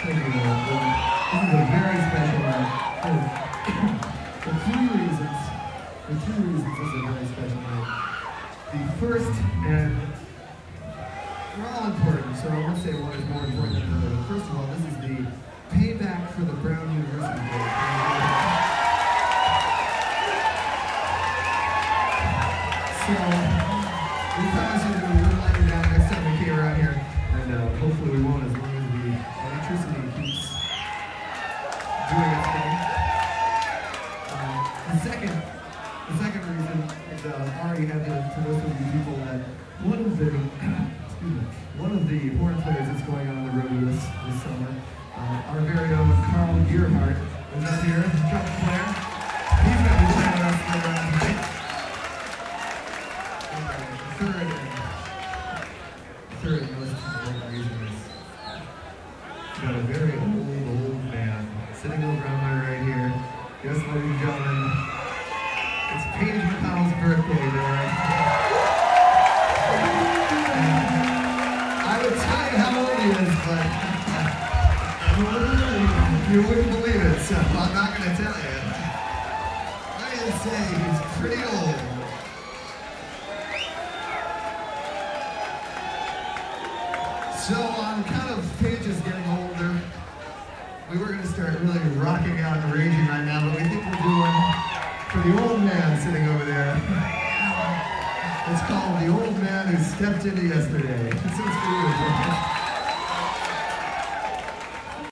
Thank you. This is a very special night. For two reasons. This is a very special night. The first, and they're all important, so I won't say one is more important than the other. First of all, this is the payback for the Brown University Bowl. So, we promise you that we will let you down next time we came around here, and hopefully we won't, as long as the electricity keeps doing its thing. The second reason is already had to most of you people that one of the horn players that's going on the road this summer, our very own Carl Gearhart, is up here, trumpet player. He's going to be playing with us later on tonight. Third most important reason is we've got a very old man sitting over on my right here. Yes, ladies and gentlemen, it's Paige McConnell's birthday today. I would tell you how old he is, but you wouldn't believe it, so I'm not going to tell you. I'm going to say he's pretty old. So on account of Paige is getting older, we were going to start really rocking out and raging right now, but we think we'll do one for the old man sitting over there. It's called The Old Man Who Stepped Into Yesterday. This is for you.